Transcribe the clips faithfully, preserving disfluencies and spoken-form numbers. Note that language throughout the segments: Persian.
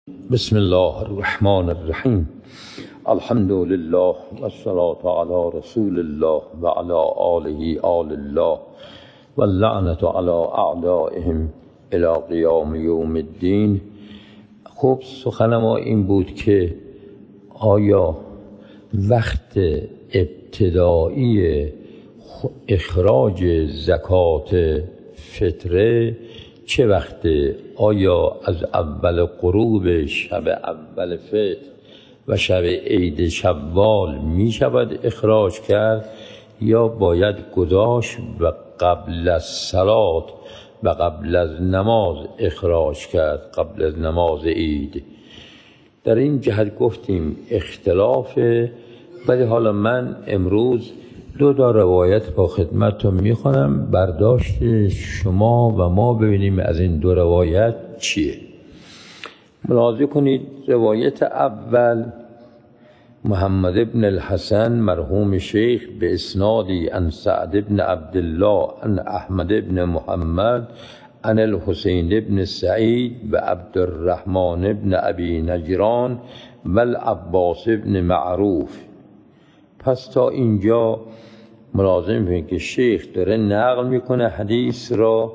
بسم الله الرحمن الرحیم. الحمد لله و الصلاة علی رسول الله و علی آله آل الله و اللعنة علی اعدائهم الی قیام یوم الدین. خب سخن ما این بود که آیا وقت ابتدایی اخراج زکات فطره چه وقته؟ آیا از اول غروب شب اول فطر و شب عید شوال می شود اخراج کرد یا باید گذاشت و قبل از صلات و قبل از نماز اخراج کرد، قبل از نماز عید؟ در این جهت گفتیم اختلافه، ولی حالا من امروز دو تا روایت با خدمتتون میخوانم، برداشت شما و ما ببینیم از این دو روایت چیه. ملاحظه کنید روایت اول محمد ابن الحسن مرحوم شیخ به اسنادی عن سعد ابن عبدالله عن احمد ابن محمد عن الحسین ابن سعید و عبدالرحمن ابن ابی نجران و العباس ابن معروف. پس تا اینجا ملازم می‌بینید که شیخ داره نقل میکنه حدیث را،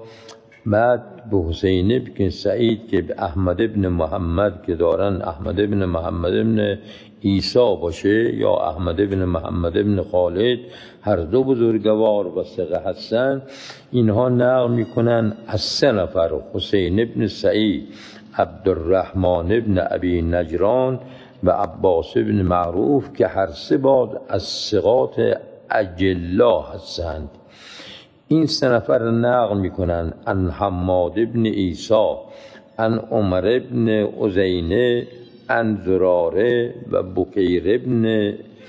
بعد به حسین ابن سعید که به احمد ابن محمد که دارن احمد ابن محمد ابن عیسی باشه یا احمد ابن محمد ابن خالد، هر دو بزرگوار و ثقه هستن، اینها نقل میکنن از سه نفر: حسین ابن سعید، عبدالرحمن ابن ابی نجران و عباس ابن معروف که هر سه بار از ثقات اجلا هستند. این سه نفر نقل میکنن عن حماد ابن عیسی، عن عمر ابن عزینه، عن زراره و بکیر ابن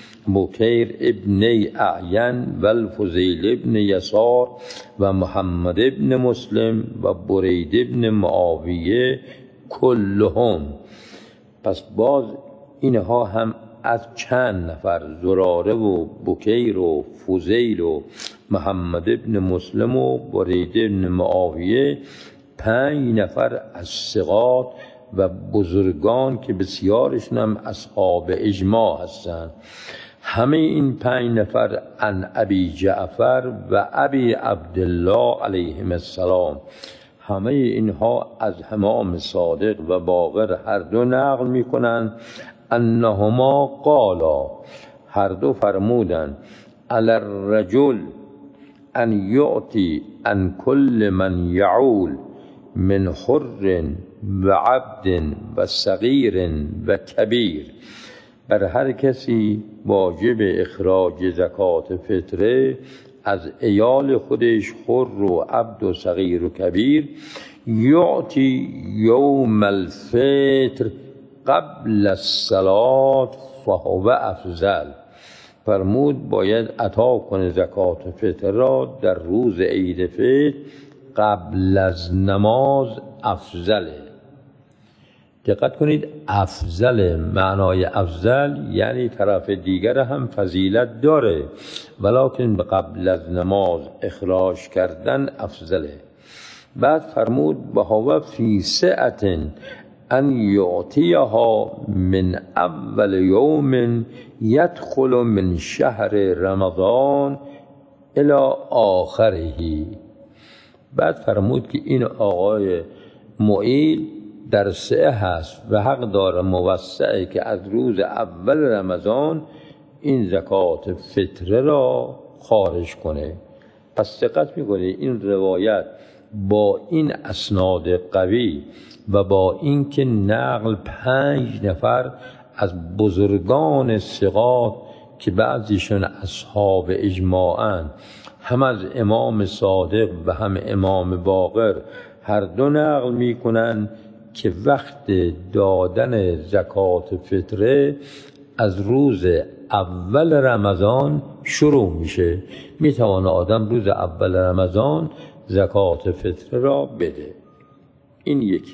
بکیر ابن اعین و الفضیل ابن یسار و محمد ابن مسلم و برید ابن معاویه کلهم. پس باز اینها هم از چند نفر، زراره و بکیر و فضیل و محمد ابن مسلم و برید ابن معاویه، پنج نفر از ثقات و بزرگان که بسیارشون هم اصحاب اجماع هستند. همه این پنج نفر عن ابی جعفر و ابی عبدالله علیهم السلام، همه اینها از امام صادق و باقر هر دو نقل میکنن انهما قالا، هر دو فرمودن علی الرجل ان یعطی عن کل من یعول من حر و عبد و صغیر و کبیر. بر هر کسی واجب اخراج زکات فطره از عیال خودش، حر و عبد و صغیر و کبیر، یعطی یوم الفطر قبل الصلاة فهو افضل. فرمود باید عطا کنه زکات فطر را در روز عید فطر قبل از نماز، افضله. دقت کنید، افضل معنای افضل یعنی طرف دیگر هم فضیلت داره، ولکن به قبل از نماز اخراج کردن افضله. بعد فرمود بهوا فی سعة ان یعطیها من اول یوم یدخل من شهر رمضان الی آخره. بعد فرمود که این آقای معیل در سعه هست و حق داره موسعه که از روز اول رمضان این زکات فطره را خارج کنه. پس دقت میکنه این روایت با این اسناد قوی و با اینکه نقل پنج نفر از بزرگان ثقات که بعضیشون اصحاب اجماعن، هم از امام صادق و هم امام باقر، هر دو نقل میکنن که وقت دادن زکات فطره از روز اول رمضان شروع میشه. میتونه آدم روز اول رمضان زکات فطره را بده. این یکی.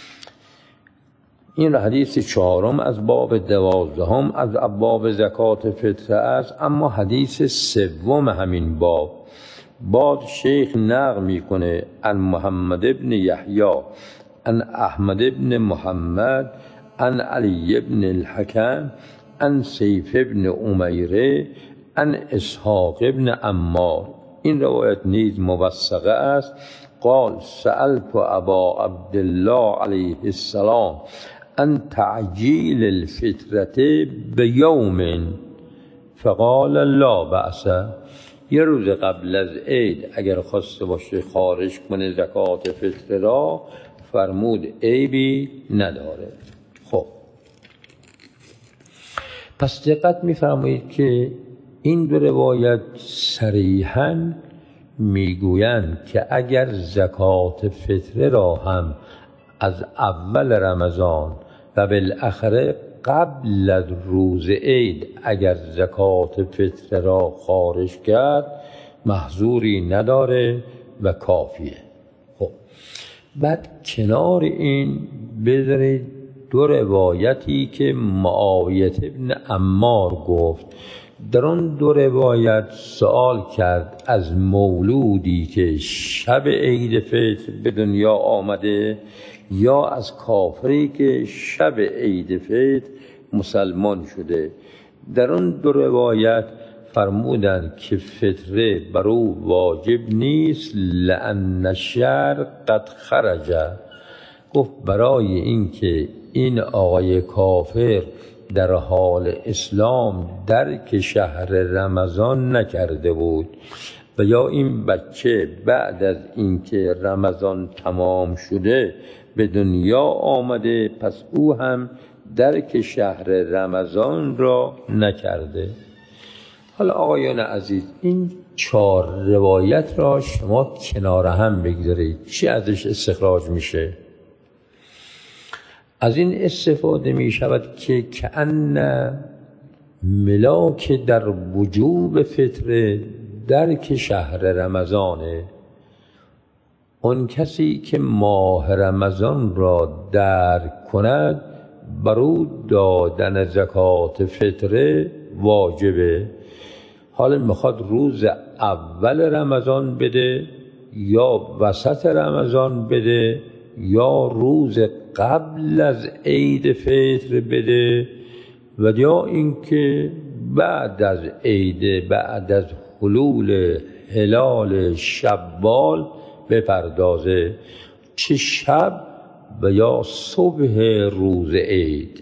این حدیث چهارم از باب دوازدهم از ابواب زکات فطره است. اما حدیث سوم همین باب بعد شیخ نقل میکنه عن محمد ابن یحیی عن احمد ابن محمد عن علی بن الحکم عن سیف بن امیره عن اسحاق بن عمار. این روایت نیز موثقه است. قال سألت ابا عبدالله علیه السلام عن تعجیل الفطرة بیوم فقال لا بأس. یه روز قبل از عید اگر خواسته باشه خارج کنه زکات فطر را، فرمود عیبی نداره. خب پس دقت می‌فرمایید که این دو روایت صریحاً میگویند که اگر زکات فطر را هم از اول رمضان و بالاخره قبل از روز عید اگر زکات فطر را خارج کرد محظوری نداره و کافیه. خب بعد کنار این بذارید دو روایتی که معاویه بن عمار گفت. در اون دو روایت سوال کرد از مولودی که شب عید فطر به دنیا آمده یا از کافری که شب عید فطر مسلمان شده. در اون دو روایت فرمودند که فطره بر او واجب نیست لأن الشهر قد خرج. گفت برای اینکه این آقای کافر در حال اسلام درک شهر رمضان نکرده بود و یا این بچه بعد از اینکه رمضان تمام شده به دنیا آمده، پس او هم درک شهر رمضان را نکرده. حالا آقایان عزیز این چهار روایت را شما کنار هم بگذارید، چی ازش استخراج میشه؟ از این استفاده می شود که کأن ملاک در وجوب فطر درک شهر رمضانه. اون کسی که ماه رمضان را درک کند بر او دادن زکات فطره واجبه. حالا میخواد روز اول رمضان بده یا وسط رمضان بده یا روز قبل از عید فطر بده و یا اینکه بعد از عید، بعد از حلول هلال شوال بپردازه، چه شب و یا صبح روز عید.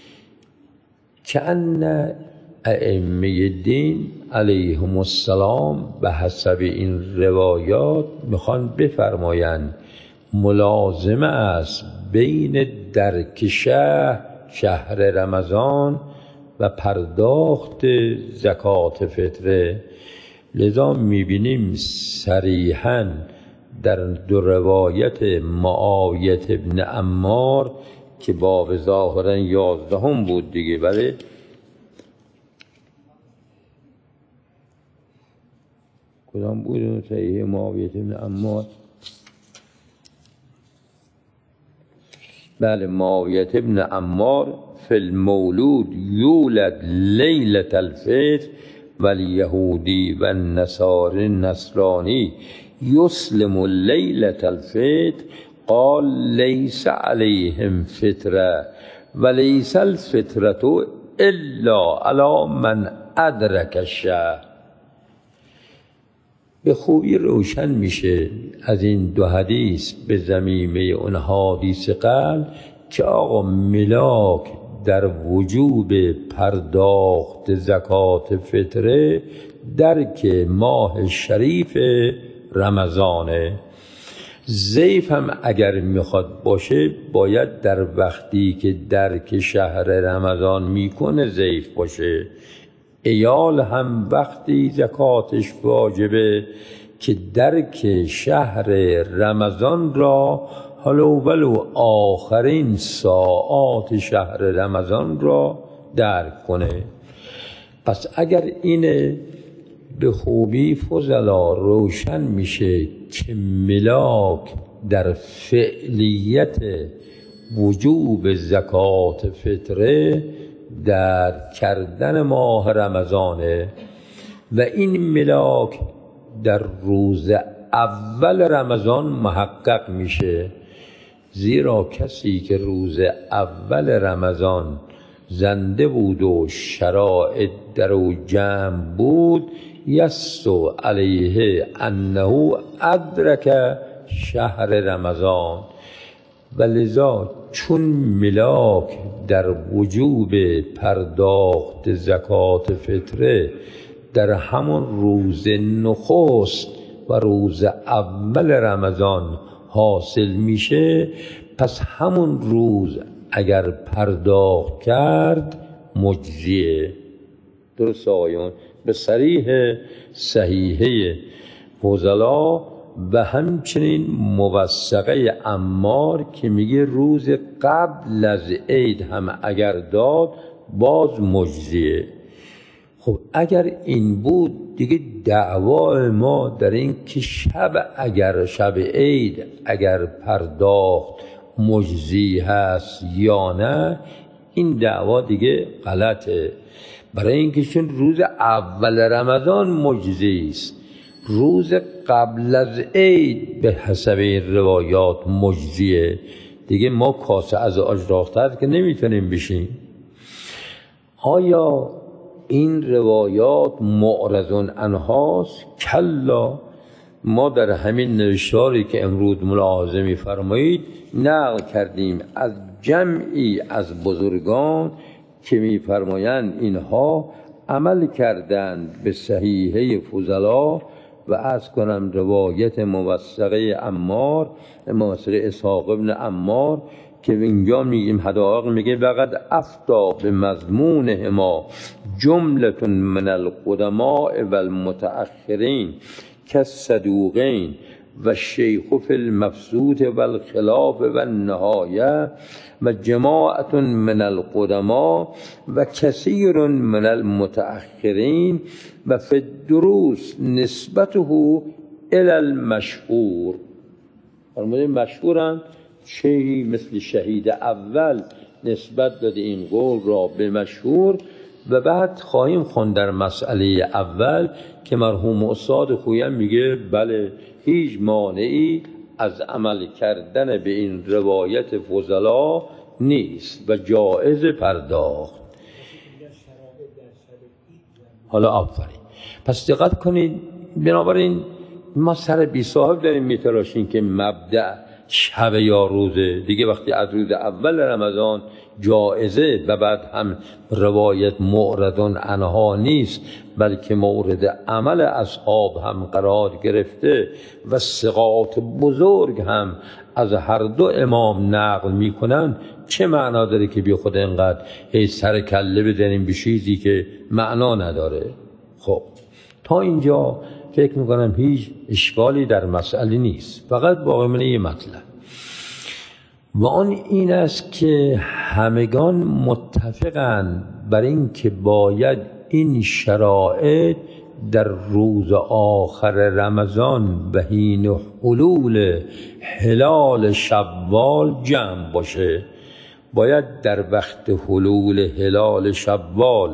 کأن ائمه دین علیهم السلام به حسب این روایات میخوان بفرمایند ملازمه است بین درک شهر شهر رمضان و پرداخت زکات فطره. لذا میبینیم صریحاً در دو روایت معاویه بن عمار که باب ظاهراً یازدهم بود دیگه، بله کدام بود صحیح معاویه بن عمار؟ بله معاویه بن عمار فی المولود یولد لیلة الفطر والیهودی و النصاری النصرانی یسلم لیلة الفطر قال لیس علیهم فطره ولیس الفطرة الا علی من ادرک الشهر. به خوبی روشن میشه از این دو حدیث به ضمیمه اون حدیث قبل که آقا ملاک در وجوب پرداخت زکات فطره درک ماه شریف رمضانه. ضیف هم اگر میخواد باشه باید در وقتی که درک شهر رمضان میکنه ضیف باشه. عیال هم وقتی زکاتش واجبه که درک شهر رمضان را حالا ولو آخرین ساعات شهر رمضان را درک کنه. پس اگر این به خوبی فضلا روشن میشه که ملاک در فعلیت وجوب زکات فطره در کردن ماه رمضانه و این ملاک در روز اول رمضان محقق میشه زیرا کسی که روز اول رمضان زنده بود و شرائط در او جمع بود یستو علیه انه ادرک شهر رمضان، و لذا چون ملاک در وجوب پرداخت زکات فطره در همون روز نخست و روز اول رمضان حاصل میشه، پس همون روز اگر پرداخت کرد مجزیه. درست آقایون؟ به صریح صحیحه فضلا و همچنین موثقه عمار که میگه روز قبل از عید هم اگر داد باز مجزیه. خب اگر این بود دیگه دعوا ما در این که شب اگر شب عید اگر پرداخت مجزی هست یا نه، این دعوا دیگه غلطه. برای اینکه چون روز اول رمضان مجزی است، روز قبل از عید به حسب این روایات مجزیه. دیگه ما کاسه از آجراختر که نمیتونیم بشیم. آیا این روایات معرض عنهاست؟ کلا، ما در همین نوشتاری که امروز ملاحظه می‌فرمایید نقل کردیم از جمعی از بزرگان که می‌فرمایند اینها عمل کردند به صحیحه فضلا و از کنم روایت موثقه عمار، موثقه اسحاق ابن عمار که اینجا میگیم حدائق میگه وقد افتا به مضمونهما جملة من القدماء و المتأخرین کالصدوقین و شیخ فی المبسوط و الخلاف و النهایه و جماعت من القدماء و کثیر من المتأخرین و فی الدروس نسبته الی المشهور. فرمودیم مشهورن شیعی مثل شهید اول نسبت داده این قول را به مشهور. و بعد خواهیم خوند در مسئله اول که مرحوم استاد خویم میگه بله هیچ مانعی از عمل کردن به این روایت فضلا نیست و جایز پرداخت. حالا آفرین. پس دقت کنید، بنابراین ما سر بی صاحب داریم میتراشیم که مبدأ شب یا روزه دیگه. وقتی از روز اول رمضان جائزه و بعد هم روایت معرض عنها نیست بلکه مورد عمل اصحاب هم قرار گرفته و ثقات بزرگ هم از هر دو امام نقل میکنن، چه معنا داره که بی خود اینقدر هی سر کله بزنیم به چیزی که معنا نداره؟ خب تا اینجا فکر میکنم هیچ اشکالی در مسئله نیست. فقط باقی مونه یه مطلب و آن این است که همگان متفقند بر این که باید این شرایط در روز آخر رمضان و حین حلول هلال شوال جمع باشه. باید در وقت حلول هلال شوال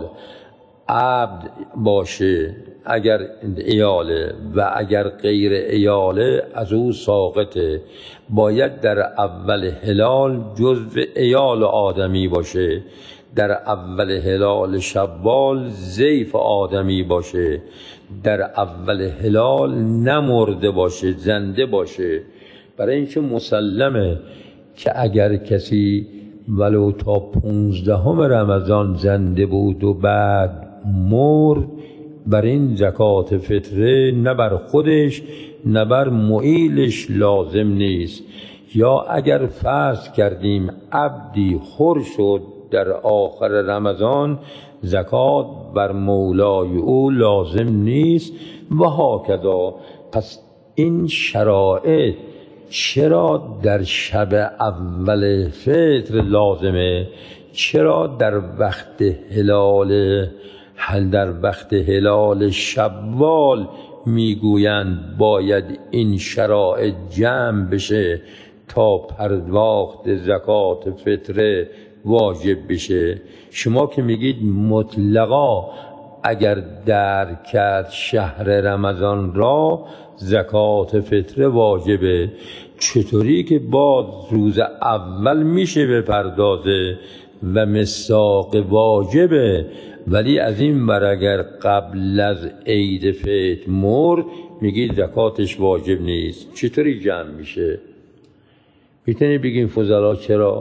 عبد باشه اگر ایاله و اگر غیر ایاله از او ساقطه. باید در اول هلال جزو ایال آدمی باشه، در اول هلال شوال ضیف آدمی باشه، در اول هلال نمرده باشه، زنده باشه. برای اینکه مسلمه که اگر کسی ولو تا پونزدهم رمضان زنده بود و بعد مرد، بر این زکات فطره نه بر خودش نه بر معیلش لازم نیست. یا اگر فرض کردیم عبدی خور شد در آخر رمضان، زکات بر مولای او لازم نیست و هاکذا. پس این شرایط چرا در شب اول فطر لازمه؟ چرا در وقت هلال حل در وقت هلال شوال میگویند باید این شرایط جمع بشه تا پرداخت زکات فطره واجب بشه؟ شما که میگید مطلقا اگر درک کرد شهر رمضان را زکات فطره واجبه. چطوری که باز روز اول میشه بپردازه و مصداق واجبه، ولی از این بر اگر قبل از عید فطر مرد میگید زکاتش واجب نیست؟ چطوری جمع میشه؟ میتونی بگیم فضلا چرا؟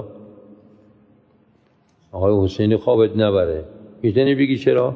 آقای حسینی خوابت نبره، میتونی بگی چرا؟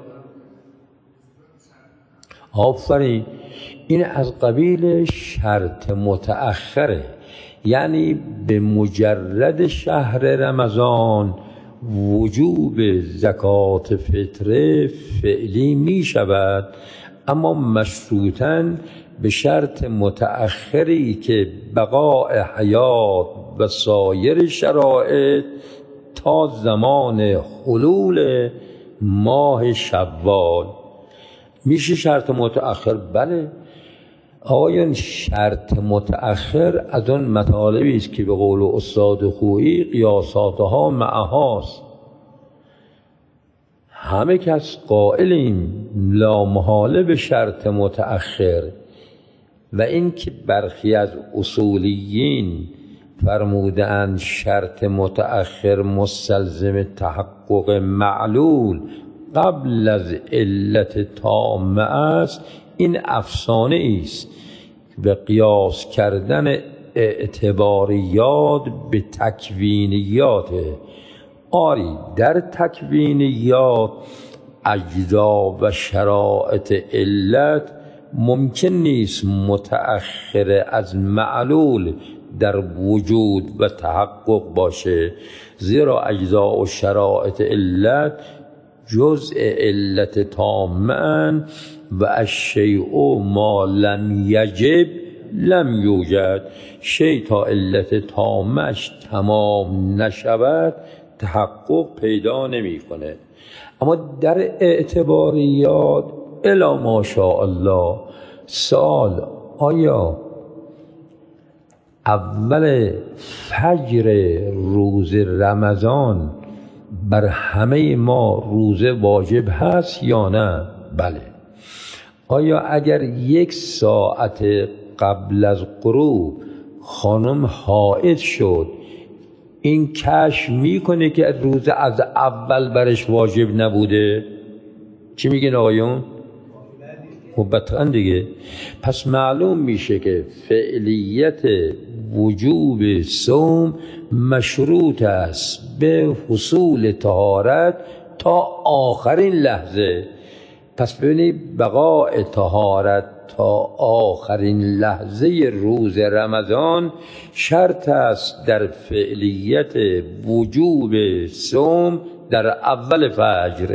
آفرین، این از قبیل شرط متأخره، یعنی به مجرد شهر رمضان وجوب زکات فطره فعلی می شود، اما مشروطاً به شرط متأخری که بقاء حیات و سایر شرایط تا زمان حلول ماه شوال. میشه شرط متأخر؟ بله آقایان، شرط متأخر از آن مطالبی است که به قول استاد خویی قیاساتها معهاست. همه کس قائلیم لا محاله به شرط متأخر، و این که برخی از اصولیین فرمودند شرط متأخر مستلزم تحقق معلول قبل از علت تامه است، این افسانه است به قیاس کردن اعتباریات به تکوینیات. آری در تکوینیات اجزا و شرایط علت ممکن نیست متأخر از معلول در وجود و تحقق باشه، زیرا اجزا و شرایط علت جزء علت تامه و الشیء ما لم یجب لم یوجد. شیء تا علت تامش تمام نشود تحقق پیدا نمی کنه. اما در اعتباریات الا ماشاءالله سوال، آیا اول فجر روز رمضان بر همه ما روزه واجب هست یا نه؟ بله. آیا اگر یک ساعت قبل از غروب خانم حائض شد، این کشف میکنه که روزه از اول برش واجب نبوده؟ چی میگین آقایون؟ مبتقا دیگه. پس معلوم میشه که فعلیت وجوب صوم مشروط است به حصول طهارت تا آخرین لحظه. پس ببینید بقاء طهارت تا آخرین لحظه روز رمضان شرط است در فعلیت وجوب صوم در اول فجر.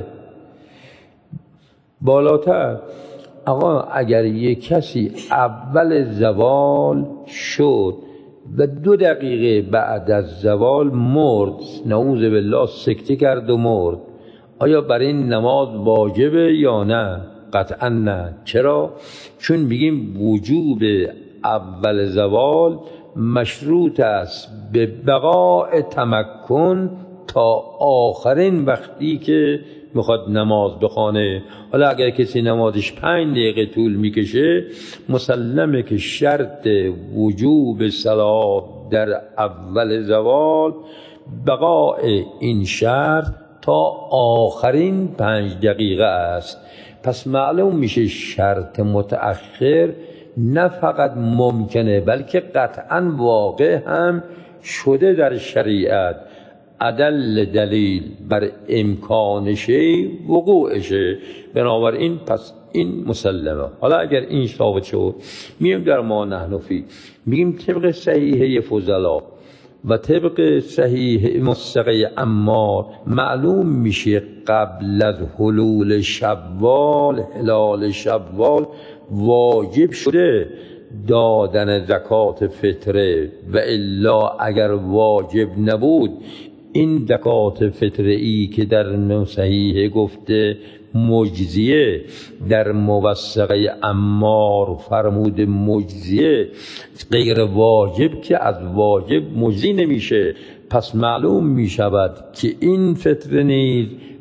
بالاتر آقا اگر یک کسی اول زوال شد و دو دقیقه بعد از زوال مرد، نعوذ بالله سکته کرد و مرد، آیا برای این نماز واجبه یا نه؟ قطعا نه. چرا؟ چون میگیم وجوب اول زوال مشروط است به بقاء تمکن تا آخرین وقتی که میخواد نماز بخوانه. حالا اگر کسی نمازش پنج دقیقه طول میکشه، مسلمه که شرط وجوب صلات در اول زوال بقاء این شرط تا آخرین پنج دقیقه است. پس معلوم میشه شرط متأخر نه فقط ممکنه بلکه قطعا واقع هم شده در شریعت. ادل دلیل بر امکانشه وقوعشه، بنابراین پس این مسلمه. حالا اگر این ثابت شد، میگیم در ما نحنفی میگیم طبق صحیحه فضلا و طبق صحیح مستقی عمار معلوم میشه قبل از حلول شوال هلال شوال واجب شده دادن زکات فطره، و الا اگر واجب نبود این زکات فطره ای که در صحیح گفته مجزیه، در موثقه عمار فرمود مجزیه، غیر واجب که از واجب مجزی نمیشه. پس معلوم می شود که این فطره نیز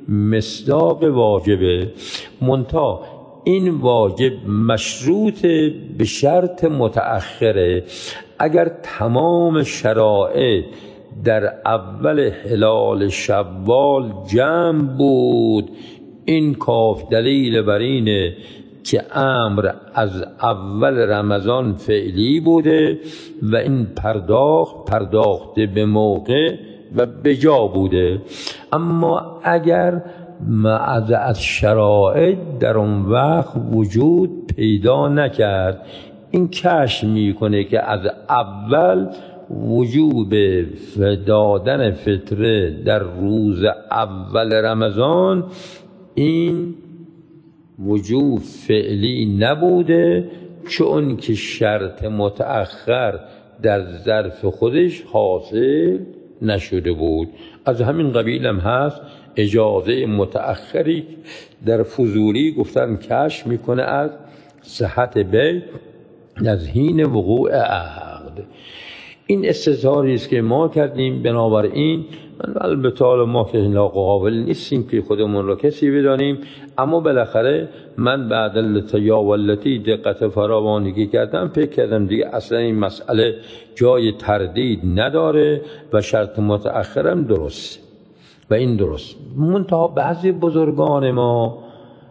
مصداق واجبه، منتها این واجب مشروط به شرط متأخره. اگر تمام شرایط در اول هلال شوال جمع بود، این کاف دلیل بر اینه که امر از اول رمضان فعلی بوده و این پرداخت پرداخته به موقع و به جا بوده. اما اگر از از شرایط در اون وقت وجود پیدا نکرد، این کشف میکنه که از اول وجوب دادن فطره در روز اول رمضان این وجوب فعلی نبوده، چون که شرط متأخر در ظرف خودش حاصل نشده بود. از همین قبیل هم هست اجازه متأخری در فضولی گفتن کشف میکنه از صحت بیع از حین وقوع عقد. این استظهاری است که ما کردیم. بنابراین من البته ما که قابل نیستیم که خودمون رو کسی بدانیم، اما بالاخره من بعد التیا والتی دقت فراوانی کردم، فکر کردم دیگه اصلا این مسئله جای تردید نداره و شرط متأخرم درست و این درست. منتها بعضی بزرگان ما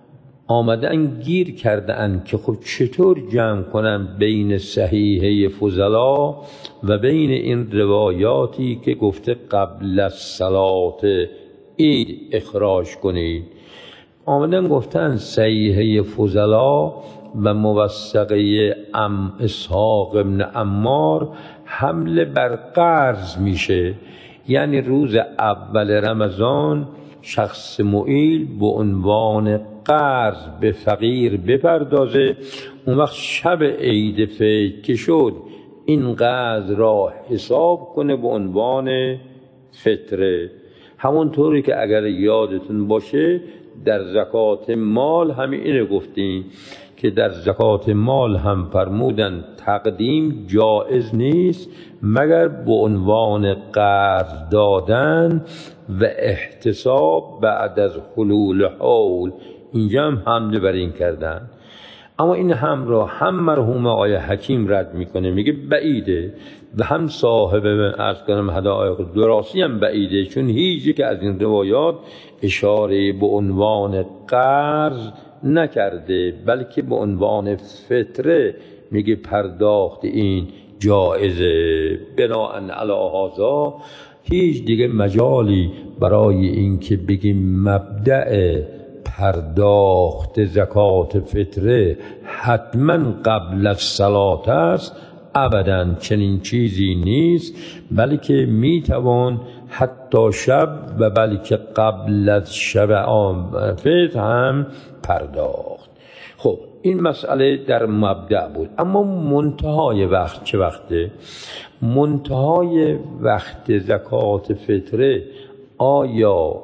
آمدن گیر کردن که خب چطور جمع کنن بین صحیحه فضلا و بین این روایاتی که گفته قبل از صلات عید اخراج کنید. آمدن گفتن صحیحه فضلا و موثقه ام اسحاق ابن عمار حمله بر قرض میشه، یعنی روز اول رمضان شخص معیل به عنوان قرض به فقیر بپردازه، اون وقت شب عید فطر که شد این قرض را حساب کنه به عنوان فطره. همونطوری که اگر یادتون باشه در زکات مال همین اینو گفتیم که در زکات مال هم فرمودن تقدیم جایز نیست مگر به عنوان قرض دادن و احتساب بعد از حلول حول. اینجا هم حمله بر این کردن، اما این هم را هم مرحوم آقای حکیم رد میکنه، میگه بعیده و هم صاحب عرض کنم هدایق دراسی هم بعیده، چون هیچ یک از این روایات اشاره به عنوان قرض نکرده بلکه به عنوان فطره میگه پرداخت این جایزه. بناءً علی هذا هیچ دیگه مجالی برای این که بگیم مبدأ پرداخت زکات فطره حتما قبل از صلات است، ابداً چنین چیزی نیست، بلکه میتوان حتی شب و بلکه قبل از شب آن فطر هم پرداخت. خب این مسئله در مبدأ بود. اما منتهای وقت چه وقته؟ منتهای وقت زکات فطره آیا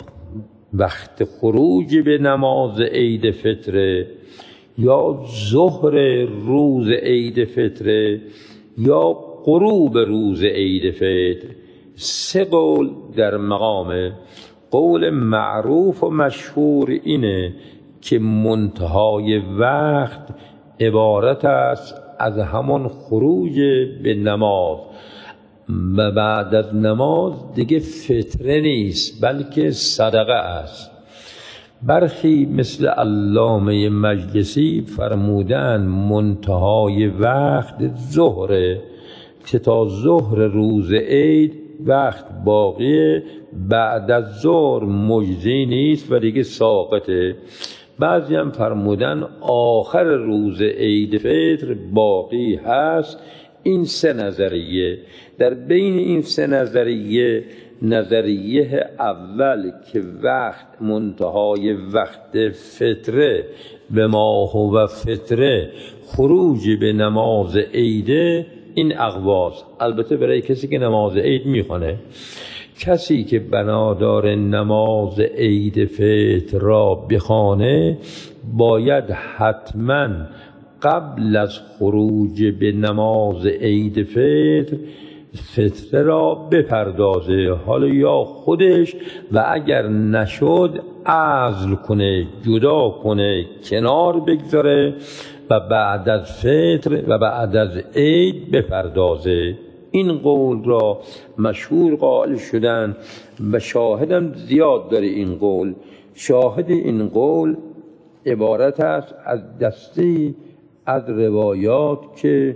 وقت خروج به نماز عید فطره یا ظهر روز عید فطره یا غروب روز عید فطر؟ سه قول در مقامه. قول معروف و مشهور اینه که منتهای وقت عبارت است از همان خروج به نماز و بعد از نماز دیگه فطره نیست بلکه صدقه است. برخی مثل علامه مجلسی فرمودن منتهای وقت ظهره که تا ظهر روز عید وقت باقیه، بعد از ظهر مجزی نیست و دیگه ساقطه. بعضی هم فرمودن آخر روز عید فطر باقی هست. این سه نظریه. در بین این سه نظریه، نظریه اول که وقت منتهای وقت فطره به ماه و فطره خروج به نماز عیده، این اقواس. البته برای کسی که نماز عید میخونه، کسی که بنادار نماز عید فطر را بخوانه باید حتما قبل از خروج به نماز عید فطر فطره را بپردازه، حالا یا خودش و اگر نشد عزل کنه، جدا کنه، کنار بگذاره و بعد از فطر و بعد از عید بپردازه. این قول را مشهور قائل شدن و شاهدم زیاد داره. این قول شاهد این قول عبارت است از دستی از روایات که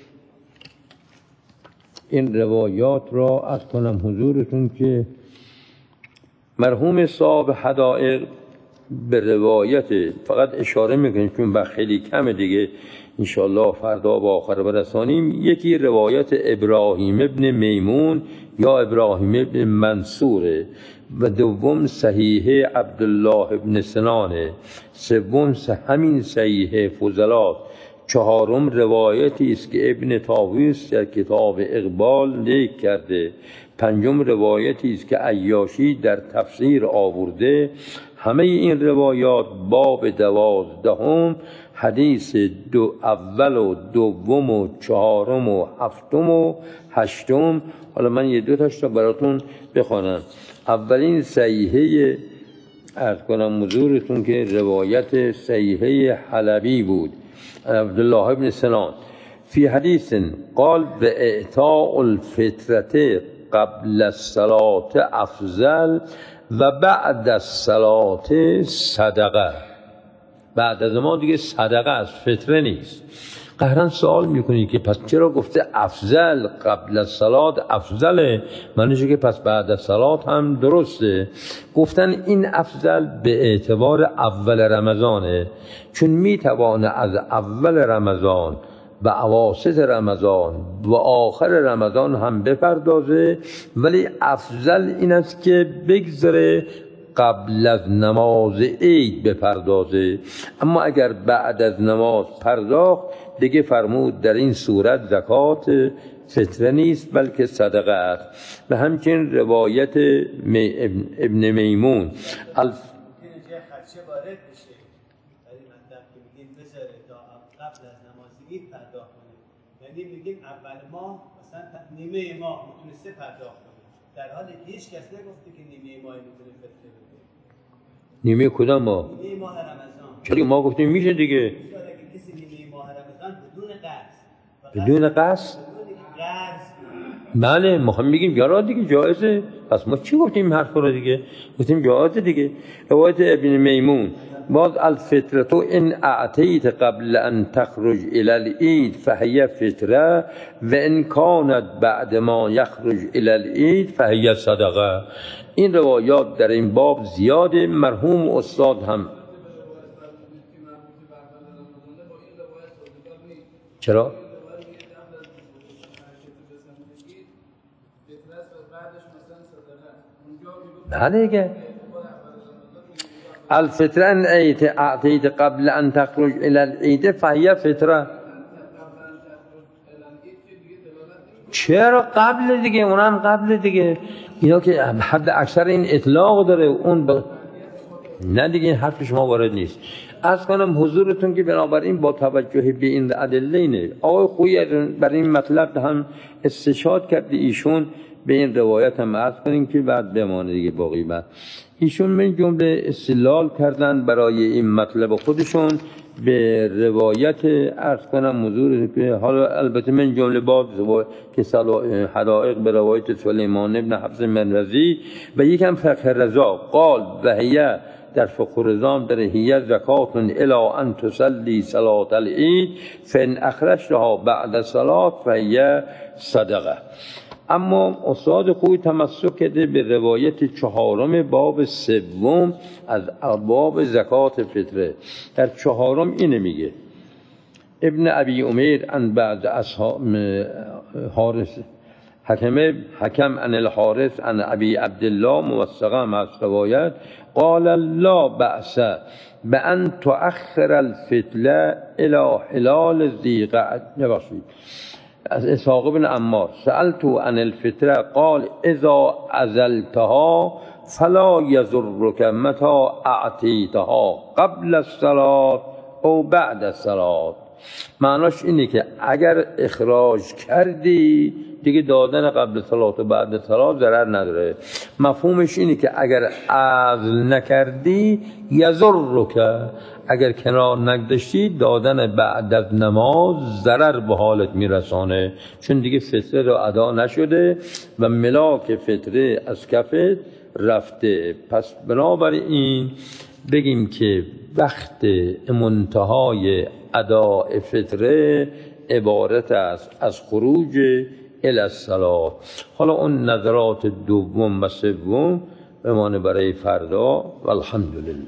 این روایات را از کنم حضورتون که مرحوم صاحب حدائق به روایت فقط اشاره میکنیم چون وقت خیلی کمه دیگه، انشاءالله فردا با آخر برسانیم. یکی روایت ابراهیم ابن میمون یا ابراهیم ابن منصوره و دوم صحیح عبدالله ابن سنانه، سوم همین صحیح فضلات، چهارم روایتی است که ابن طاووس در کتاب اقبال لیک کرده، پنجم روایتی است که عیاشی در تفسیر آورده. همه این روایات باب دوازدهم حدیث دو اول و دوم و چهارم و هفتم و هشتم. حالا من یه دو تاش را براتون بخوانم. اولین صحیحه عرض کنم حضورتون که روایت صحیحه حلبی بود، عبدالله ابن سنان فی حدیث قال به اعطاء الفطرة قبل الصلاة افضل و بعد الصلاة صدقه. بعد از ما دیگه صدقه از فطره نیست. قهرن سوال میکنی که پس چرا گفته افضل قبل از صلات افضله؟ معنیشه که پس بعد از صلات هم درسته. گفتن این افضل به اعتبار اول رمضانه، چون میتوانه از اول رمضان و اواسط رمضان و آخر رمضان هم بپردازه، ولی افضل این است که بگذره قبل از نماز عید بپردازه. اما اگر بعد از نماز پرداخت دیگه فرمود در این صورت زکات فطره نیست بلکه صدقه است. و همچنین روایت می ابن میمون الف خدشه وارد بشه در این مطلب که میگیم بذاره تا قبل از نماز عید پرداخت کنه، یعنی میگیم اول ماه مثلا نیمه ماه میتونسته پرداخت کنه، در حالی که هیچ کس نگفته که نیمه ماه میتونه فطره بده. نیمه کدام ماه؟ نیمه ماه رمضان. چرا ما گفتیم میشه دیگه اگه کسی نیمه ماه رمضان بدون قرض بدون قصد بله ما هم میگیم یارا دیگه جایزه. پس ما چی گفتیم حرف رو دیگه؟ گفتیم جایزه دیگه. روایت ابن میمون باز الفطرة ان اعطیت قبل ان تخرج الى العید فهی فطره و ان کانت بعد ما یخرج الى العید فهی صدقه. این روایات در این باب زیاده. مرحوم استاد هم چرا؟ بله دیگه الفطره ان اعطیت قبل ان تخرج الى العید فهی فطره. چرا قبل دیگه؟ اونم قبل دیگه. اینا که حد اکثر این اطلاق داره اون ب... نه دیگه این حرف شما وارد نیست. از کنم حضورتون که بنابراین با توجه به این ادله اینه آقای خویی برای این مطلب هم استشهاد کرده. ایشون به این روایت هم عرض کنیم که بعد بمانه دیگه باقی. بعد ایشون من جمله استدلال کردن برای این مطلب خودشون به روایت عرض کنم حضور که حالا البته من جمله باز که حدائق به روایت سلیمان ابن حفص منرزی و یکم فقه رضا قال و هیه در فقه رضا در هیه زکات الی ان تصلی صلاة العید فان اخرجتها بعد صلات فهیه صدقه. اما استاد خوی تمسک کرده به روایت چهارم باب سوم از ابواب زکات فطره. در چهارم اینه میگه ابن ابی امیر ان بعد اصحاب حارث حکم حکم ان الحارث ان ابی عبدالله موثقا از روایت قال لا بأس بأن تؤخر الفتله الى حلال ذی قعده. از اسحاق بن عمار سألتو عن الفطره قال اذا ازلتها فلا يضرك متى اعطيتها قبل الصلاة او بعد الصلاة. معناش اینه که اگر اخراج کردی دیگه دادن قبل صلات و بعد صلات ضرر نداره. مفهومش اینه که اگر عزل نکردی یضرک، اگر کنار نگذاشتی دادن بعد از نماز ضرر به حالت میرسانه، چون دیگه فطره رو ادا نشده و ملاک فطره از کفت رفته. پس بنابراین بگیم که وقت منتهای اداء فطره عبارت است از خروج الی الصلاة. حالا اون نظرات دوم و سوم بمانه برای فردا و الحمدلله.